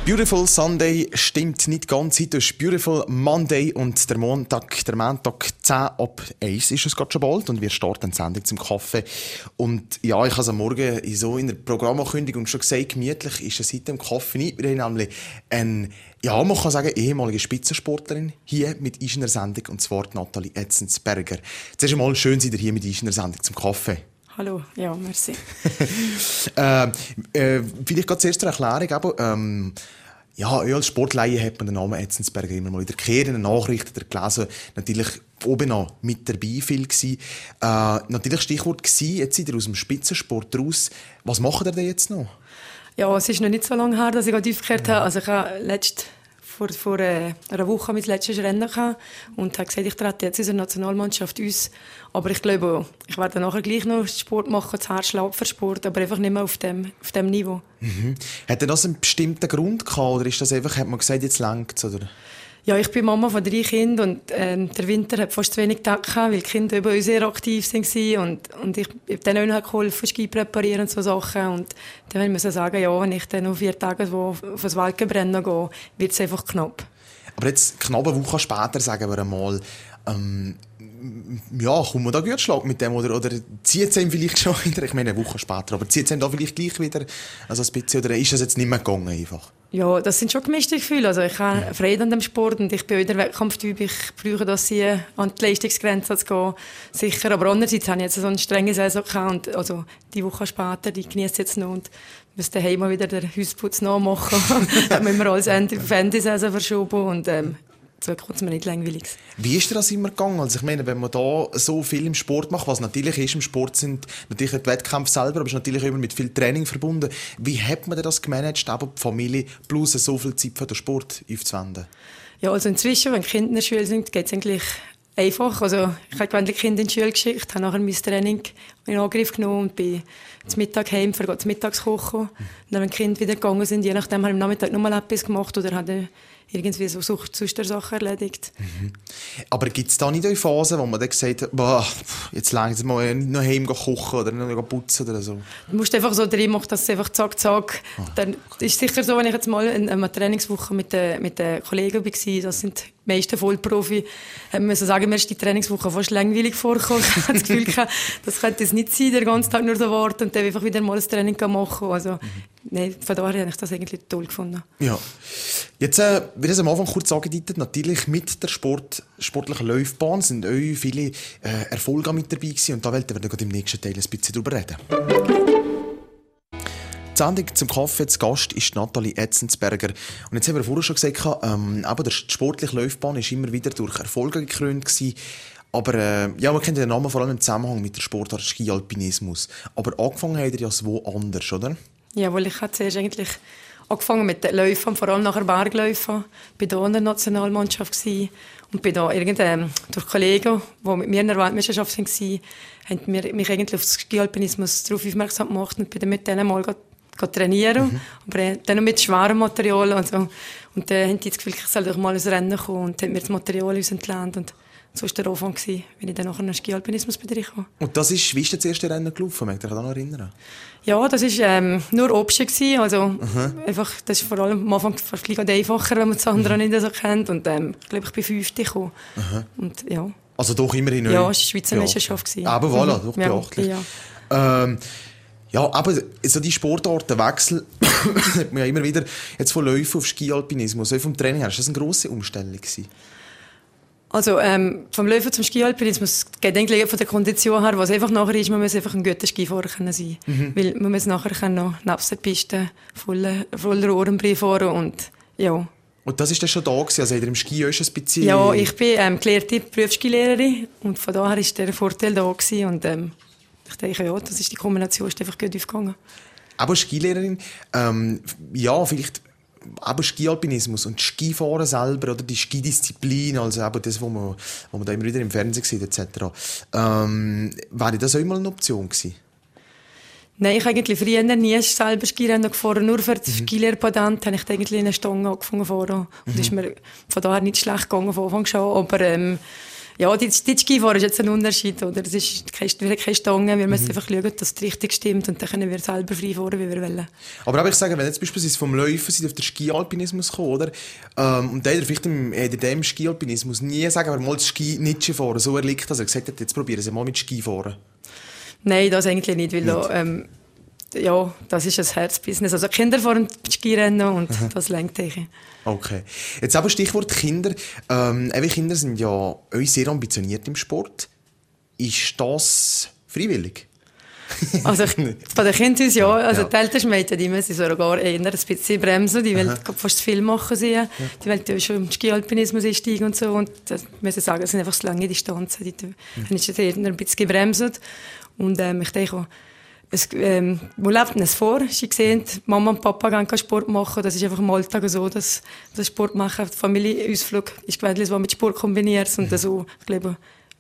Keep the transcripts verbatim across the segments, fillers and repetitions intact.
Beautiful Sunday stimmt nicht ganz. Heute ist Beautiful Monday und der Montag, der Montag zehn ab eins ist es gerade schon bald und wir starten die Sendung zum Kaffee. Und ja, ich habe es am Morgen so in der Programmankündigung schon gesagt, gemütlich ist es heute im Kaffee nicht. Wir haben nämlich eine, ja, man kann sagen, ehemalige Spitzensportlerin hier mit uns in der Sendung, und zwar Nathalie Etzensperger. Zuerst einmal schön, seid ihr hier mit uns in der Sendung zum Kaffee. Hallo, ja, merci. äh, äh, vielleicht gerade zuerst eine Erklärung. Aber, ähm, ja, als Sportleihe hat man den Namen Etzensperger immer mal wieder gehört, in den Nachrichten gelesen. Natürlich oben noch mit dabei viel gewesen. Äh, natürlich Stichwort gewesen, jetzt seid ihr aus dem Spitzensport raus. Was macht ihr denn jetzt noch? Ja, es ist noch nicht so lange her, dass ich aufgehört habe. Also ich habe letzt, vor, vor äh, einer Woche mein letztes Rennen gehabt und habe gesagt, ich trete jetzt in der Nationalmannschaft aus. Aber ich glaube, ich werde nachher gleich noch Sport machen, das Herzschlag für Sport, aber einfach nicht mehr auf dem, auf dem Niveau. Mhm. Hat das einen bestimmten Grund gehabt, oder ist das einfach, hat man gesagt, jetzt längt's, oder? Ja, ich bin Mama von drei Kindern und äh, der Winter hat fast zu wenig Tage gehabt, weil die Kinder über uns sehr aktiv waren und, und ich habe denen auch geholfen, Ski präparieren und so Sachen. Und dann musste ich sagen, ja, wenn ich dann noch vier Tage wo auf das Waldgebrennen gehe, wird es einfach knapp. Aber jetzt knapp eine Woche später, sagen wir einmal, ähm, ja, kommt man da gut Schlag mit dem, oder, oder zieht es ihm vielleicht schon wieder, ich meine eine Woche später, aber zieht es ihm da vielleicht gleich wieder also ein bisschen, oder ist das jetzt nicht mehr gegangen einfach? Ja, das sind schon gemischte Gefühle. Also ich habe ja. Freude an dem Sport und ich bin auch in der Wettkampftyp. Ich brauche das hier, an die Leistungsgrenze zu gehen. Sicher. Aber andererseits habe ich jetzt so eine strenge Saison gehabt. Und also die Woche später, die genieße ich jetzt noch und muss daheim mal wieder den Hausputz nachmachen. Dann müssen wir alles auf Ende Saison verschoben und ähm, so kommt es mir nicht langweilig. Wie ist dir das immer gegangen? Also ich meine, wenn man da so viel im Sport macht, was natürlich ist, im Sport sind natürlich die Wettkämpfe selber, aber es ist natürlich immer mit viel Training verbunden. Wie hat man das gemanagt, aber die Familie plus so viel Zeit für den Sport aufzuwenden? Ja, also inzwischen, wenn die Kinder in der Schule sind, geht es eigentlich einfach. Also ich habe gewöhnlich Kinder in die Schule geschickt, habe nachher mein Training in Angriff genommen und bin zum Mittag heim, für zum Mittagskochen. Mhm. Und dann, wenn die Kinder wieder gegangen sind, je nachdem, habe ich am Nachmittag noch mal etwas gemacht oder habe irgendwie so sonst Sachen erledigt. Mhm. Aber gibt es da nicht eine Phase, wo man dann gesagt hat, boah, jetzt langsam mal nicht noch heim kochen oder noch putzen oder so? Du musst einfach so drin machen, dass es einfach zack, zack. Ah. Dann ist sicher so, wenn ich jetzt mal in einer Trainingswoche mit den, mit den Kollegen war, das sind die meisten Vollprofi, haben wir sagen, mir ist die Trainingswoche fast langweilig vorgekommen. Ich hatte das Gefühl, das könnte es nicht sein, den ganzen Tag nur so warten und dann einfach wieder mal ein Training machen. Also, mhm. Nein, von daher habe ich das eigentlich toll gefunden. Ja. Jetzt, äh, wie das am Anfang kurz angedeutet, natürlich mit der Sport, sportlichen Laufbahn sind auch viele äh, Erfolge mit dabei gewesen und da werden wir dann im nächsten Teil ein bisschen drüber reden. Die Sendung zum Kaffee, zu Gast ist Nathalie Etzensperger. Und jetzt haben wir vorher schon gesagt, ähm, aber die sportliche Laufbahn war immer wieder durch Erfolge gekrönt gewesen. Aber äh, ja, man kennt den Namen vor allem im Zusammenhang mit der Sportart Ski-Alpinismus. Aber angefangen hat er ja so anders, oder? Ja, weil ich habe zuerst eigentlich angefangen mit den Läufen, vor allem nachher Bergläufen. Ich war da in der Nationalmannschaft und bin da irgendein, durch Kollegen, die mit mir in der Weltmeisterschaft waren, haben mich eigentlich auf das Ski-Alpinismus darauf aufmerksam gemacht und bin dann mit denen mal trainieren. Mhm. Aber dann mit schwerem Material. Also. Und dann haben die das Gefühl, ich soll doch mal ins Rennen kommen und haben mir das Material uns entlernt. Und so war der Anfang, wenn ich dann nachher einen Ski-Alpinismus-Bereich kam. Und das ist, wie ist das erste Rennen gelaufen? Mag ich dich da noch erinnern? Ja, das war ähm, nur Obst. Also, mhm. einfach, das ist vor allem am Anfang fast einfacher, wenn man das andere mhm. nicht so kennt. Und ähm, ich glaube, ich bin fünfte gekommen. Mhm. Und, ja. Also doch immerhin... Ja, es war eine Schweizer ja. Meisterschaft. Aber voilà, mhm. doch ja, beachtlich. Ja. Ähm, Ja, aber so die Sportartenwechsel hat man ja immer wieder jetzt von Läufen auf Ski-Alpinismus, so vom Training her, ist das eine grosse Umstellung gewesen? Also ähm, vom Läufen zum Ski-Alpinismus geht eigentlich von der Kondition her, was einfach nachher ist, man muss einfach ein guter Skifahrer sein können. Mhm. Weil man muss nachher noch nebst der Piste voller, voller Ohrenbrei fahren und ja. Und das ist dann schon da gewesen, also im Ski ist ein bisschen... Ja, ich bin ähm, gelehrte Berufsskilehrerin und von daher war der Vorteil da gewesen und ähm, ich denke, ja, das ist die Kombination ist einfach gut aufgegangen. Aber Skilehrerin, ähm, ja, vielleicht aber Ski-Alpinismus und Skifahren selber oder die Skidisziplin, also eben das, was man, was man da immer wieder im Fernsehen sieht, et cetera. Ähm, wäre das auch mal eine Option gewesen? Nein, ich habe eigentlich früher nie selber Skirennen gefahren. Nur für das mhm. Skilehrpatent habe ich eigentlich eine Stange angefangen zu fahren. Und mhm. ist mir von daher nicht schlecht gegangen von Anfang an. Aber ähm, ja, die, die Skifahren ist jetzt ein Unterschied, oder? Es ist wieder keine Stange, wir müssen mhm. einfach schauen, dass es richtig stimmt und dann können wir selber frei fahren, wie wir wollen. Aber ich sagen, wenn jetzt beispielsweise vom Läufen sind auf den Skialpinismus kommen, oder? Ähm, und der hat vielleicht im, in dem Skialpinismus nie sagen, aber mal das Ski nicht fahren, so erliegt, dass er gesagt hat, jetzt probieren Sie mal mit Skifahren. Nein, das eigentlich nicht, weil nicht. Da, ähm, ja, das ist ein Herzbusiness. Also Kinder fahren Skirennen und aha. das lenkt eigentlich. Okay. Jetzt aber Stichwort Kinder. Ähm, Kinder sind ja euch sehr ambitioniert im Sport. Ist das freiwillig? Also ich, bei den Kindern ja. Also ja. Die ältesten Mädchen, die müssen sogar eher ein bisschen bremsen. Die wollen fast zu viel machen. Sie. Ja. Die wollen ja schon im Ski-Alpinismus einsteigen und so. Und das muss ich sagen, das sind einfach so lange Distanzen. Die mhm. haben jetzt eher ein bisschen gebremst. Und ähm, ich denke auch, Es, ähm, wo lebt denn es vor? Sie sehen, Mama und Papa gehen Sport machen. Das ist einfach im Alltag so, dass das Sport machen. Die Familienausflug ist gewöhnlich so mit Sport kombiniert. Und so, ich glaube,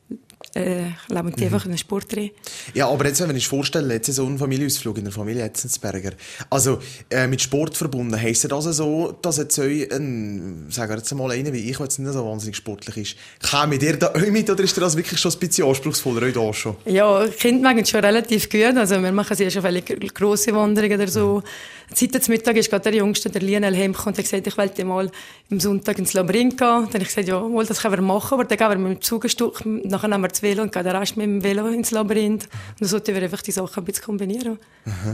äh, leben die mhm. einfach in den Sport rein. Ja, aber jetzt, wenn ich mir vorstelle, jetzt so ein Familienausflug in der Familie Etzensberger. Also, äh, mit Sport verbunden, heisst das also so, dass jetzt euch ein, sagen wir jetzt mal einer wie ich, der jetzt nicht so wahnsinnig sportlich ist, käme ihr da euch mit, oder ist das wirklich schon ein bisschen anspruchsvoller, euch da schon? Ja, die Kinder machen es schon relativ gut. Also, wir machen ja schon viele grosse Wanderungen oder so. Mhm. Seit zum Mittag ist gerade der Jüngste, der Lionel, heimgekommen und hat gesagt, ich wollte mal am Sonntag ins Labyrinth gehen. Dann habe ich gesagt, ja, mal, das können wir machen, aber dann gehen wir mit dem Zug ein Stück, nachher nehmen wir das Velo und gehen den Rest mit dem Velo ins Labyrinth. Und dann sollten wir einfach die Sachen ein bisschen kombinieren. Aha.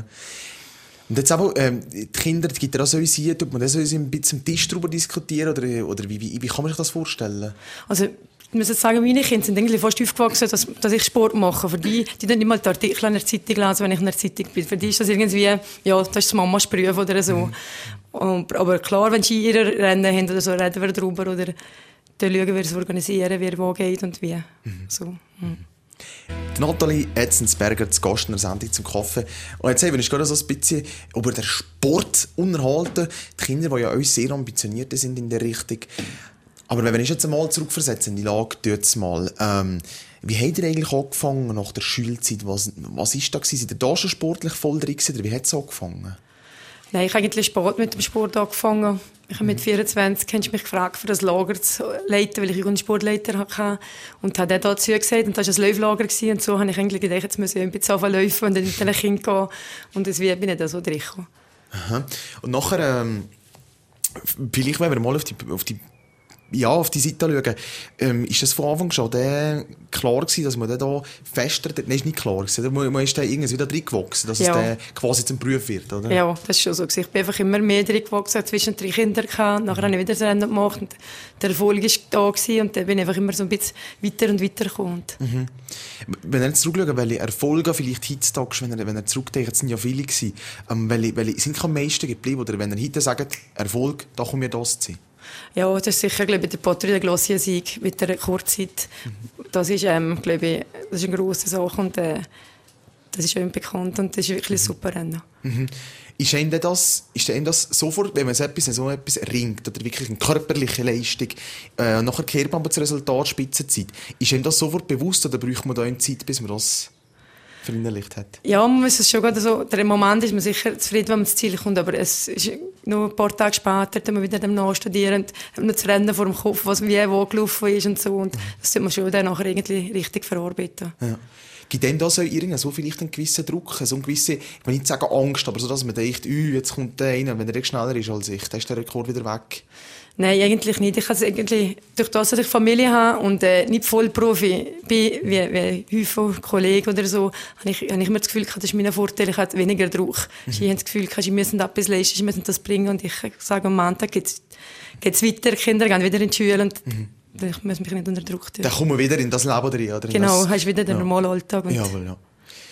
Und jetzt aber, ähm, die Kinder, gibt es da so ein tut man das so ein bisschen am Tisch darüber diskutieren, oder, oder wie, wie, wie kann man sich das vorstellen? Also, ich muss jetzt sagen, meine Kinder sind eigentlich fast aufgewachsen, dass, dass ich Sport mache. Für die, die dann nicht mal die Artikel in der Zeitung lesen, wenn ich in der Zeitung bin. Für die ist das irgendwie, ja, das ist das Mamas-Prüf oder so. Mhm. Und, aber klar, wenn sie ihre Rennen haben oder so, reden wir darüber oder dann schauen wir es organisieren, wie wo geht und wie. Mhm. So. Mhm. Die Nathalie Etzensberger zu Gast in der Sendung zum Kaffee. Und jetzt haben wir gerade so ein bisschen über den Sport unterhalten. Die Kinder, die ja auch sehr ambitioniert sind in der Richtung. Aber wenn ich jetzt einmal zurückversetze in die Lage, tut's mal. Ähm, wie habt ihr eigentlich angefangen nach der Schulzeit? Was, was ist da gewesen? Seid ihr da schon sportlich voll drin gewesen, oder wie hat es angefangen? Nein, ich habe eigentlich Sport mit dem Sport angefangen. Ich habe mit vierundzwanzig hast du mich gefragt, für das Lager zu leiten, weil ich Jugendsportleiter hatte. Und habe dann dazu gesagt, und das war ein Läuflager. Und so habe ich eigentlich gedacht, jetzt muss ich ein bisschen anfangen laufen und dann mit den Kindern gehen. Und deswegen bin ich da so drin gekommen. Aha. Und nachher, ähm, vielleicht, wenn wir mal auf die, auf die ja, auf die Seite schauen, ähm, ist das von Anfang schon der klar gewesen, dass man da fester, nein, ist nicht klar gewesen, man, man ist da irgendwie wieder drin gewachsen, dass ja. es quasi zum Beruf wird, oder? Ja, das ist schon so. Ich bin einfach immer mehr drin gewachsen, zwischen drei Kindern gehabt, nachher habe ich wieder das Rennen gemacht und der Erfolg war da gewesen, und dann bin ich einfach immer so ein bisschen weiter und weiter gekommen. Mhm. Wenn ihr jetzt zurückschaut, welche Erfolge vielleicht heutzutage, wenn ihr, wenn ihr zurückdenkt, es sind ja viele gewesen, ähm, welche, welche sind am meisten geblieben, oder wenn ihr heute sagt, Erfolg, da kommt mir das zu sein? Ja, das ist sicher, glaube ich, der Patrick Glossier-Sieg mit der Kurzzeit. Mhm. Das ist, ähm, glaube ich, das ist eine grosse Sache und äh, das ist schön bekannt und das ist wirklich ein super Rennen. Mhm. Ist Ihnen das, ist Ihnen das sofort, wenn man so etwas, so etwas ringt, oder wirklich eine körperliche Leistung, äh, nachher kehrt man aber das Resultat Spitzenzeit, ist Ihnen das sofort bewusst, oder braucht man da eine Zeit, bis man das verinnerlicht hat? Ja, man muss es schon gerade so, der Moment ist man sicher zufrieden, wenn man ins Ziel kommt, aber es ist noch ein paar Tage später, dann wir wieder dem nachstudieren und haben noch das Rennen vor dem Kopf, was wie wo gelaufen ist und so, und das sollte man schon dann nachher irgendwie richtig verarbeiten. Ja. Gibt denn da so, so vielleicht einen gewissen Druck, so eine gewisse, ich will nicht sagen Angst, aber so, dass man denkt, jetzt kommt der rein, wenn er schneller ist als ich, dann ist der Rekord wieder weg? Nein, eigentlich nicht. Ich habe eigentlich, durch das, dass ich Familie habe und äh, nicht voll Profi bin, wie, wie häufig Kollegen oder so, habe ich, habe ich immer das Gefühl, das ist mein Vorteil, ich habe weniger Druck. Mhm. Sie haben das Gefühl, sie müssen etwas leisten, sie müssen das bringen, und ich sage, am Montag geht es weiter, die Kinder gehen wieder in die Schule und mhm. ich muss mich nicht unter Druck tun. Dann kommen wir wieder in das Leben rein, oder? Genau, das... hast wieder den ja. normalen Alltag. Jawohl, ja.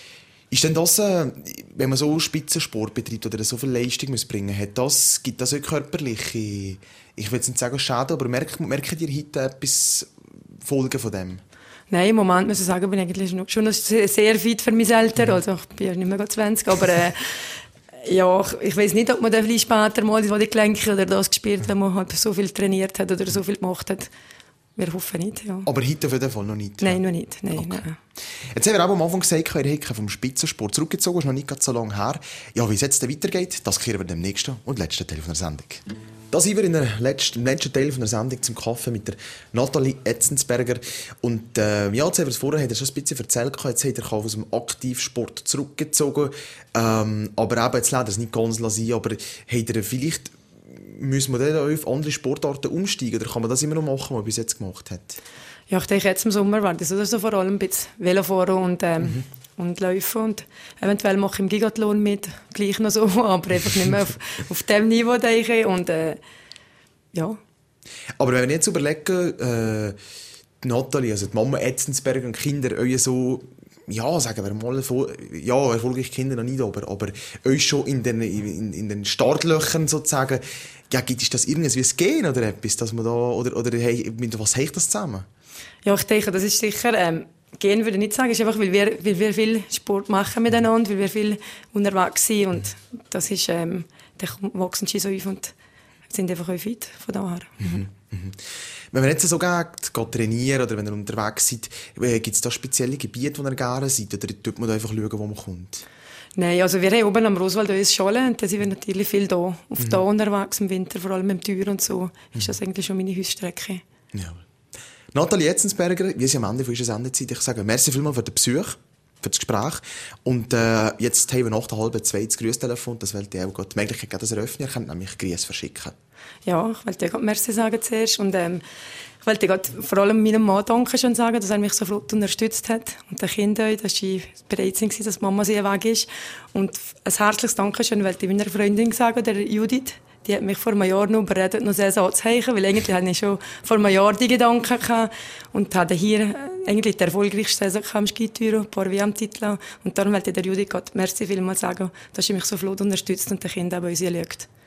Ist denn das, wenn man so Spitzensport betreibt oder so viel Leistung muss bringen, hat das, gibt das auch körperliche, ich will jetzt nicht sagen Schäden, aber merkt, merkt ihr heute etwas Folgen von dem? Nein, im Moment muss ich sagen, bin ich eigentlich schon sehr fit für mein Alter, mhm. also ich bin ja nicht mehr zwanzig, aber äh, ja, ich, ich weiß nicht, ob man dann vielleicht später mal die Gelenke oder das gespielt, wenn man halt so viel trainiert hat oder so viel gemacht hat. Wir hoffen nicht, ja. Aber heute auf jeden Fall noch nicht? Nein, noch nicht. Nein, okay. nein. Jetzt haben wir auch am Anfang gesagt, ihr habt vom Spitzensport zurückgezogen, ist noch nicht so lange her. Ja, wie es jetzt weitergeht, das klären wir im nächsten und letzten Teil der Sendung. Da sind wir in der letzten, im letzten Teil von der Sendung zum Kaffee mit der Nathalie Etzensberger. Und äh, ja, jetzt haben wir es vorher, hat er schon ein bisschen erzählt, jetzt hat er aus dem Aktivsport zurückgezogen. Ähm, aber eben, jetzt lässt er es nicht ganz lassen, aber hat er vielleicht, müssen wir dann auf andere Sportarten umsteigen, oder kann man das immer noch machen, was er bis jetzt gemacht hat? Ja, ich denke, jetzt im Sommer war das also vor allem ein bisschen Velofahren und, ähm, mhm. und Laufen. Und eventuell mache ich im Gigathlon mit, gleich noch so, aber einfach nicht mehr auf, auf dem Niveau, denke ich. Und, äh, ja. Aber wenn wir jetzt überlegen, äh, die Nathalie, also die Mama Etzensberger und Kinder, euch so, ja, sagen wir mal, ja, erfolgreiche Kinder noch nicht, aber, aber euch schon in den, in, in den Startlöchern sozusagen, ja, gibt es das irgendwie ein Gen oder etwas, dass man da, oder, oder hey, mit was hängt das zusammen? Ja, ich denke, das ist sicher, ähm, gehen würde ich nicht sagen, es ist einfach, weil wir, weil wir viel Sport machen miteinander, weil wir viel unterwegs sind und das ist, ähm, dann wachsen sie so auf und sind einfach auch fit, von daher. Mhm. Mhm. Wenn man jetzt so geht, geht trainieren oder wenn ihr unterwegs seid, gibt es da spezielle Gebiete, wo ihr gerne seid, oder tut man da einfach schauen, wo man kommt? Nein, also wir haben oben am Roswald uns Schale und da sind wir natürlich viel da, auf mhm. da unterwegs im Winter, vor allem im Tür und so, ist das eigentlich schon meine Hausstrecke. Ja. Nathalie Etzensberger, wir sind am Ende von unserer Sendezeit. Ich sage merci vielmals für den Besuch, für das Gespräch. Und äh, jetzt haben wir nach der halben zwei das Grüßtelefon. Das wollte ich auch die Möglichkeit geben, dass er öffnen. Er kann nämlich Grüße verschicken. Ja, ich wollte dir merci sagen zuerst. Und ähm, ich wollte dir vor allem meinem Mann danken schon sagen, dass er mich so flott unterstützt hat. Und den Kindern, dass sie bereit sind, dass Mama sie weg ist. Und ein herzliches Dankeschön wollte ich meiner Freundin sagen, der Judith. Die hat mich vor einem Jahr noch überredet, noch Saison anzuheichen, weil eigentlich hatte ich schon vor einem Jahr die Gedanken gehabt und hatte hier eigentlich die erfolgreichste Saison im Skitouren, ein paar W M-Titel. Und darum wollte ich der Judith Gott merci vielmals sagen, dass sie mich so flott unterstützt und den Kindern bei uns schaut.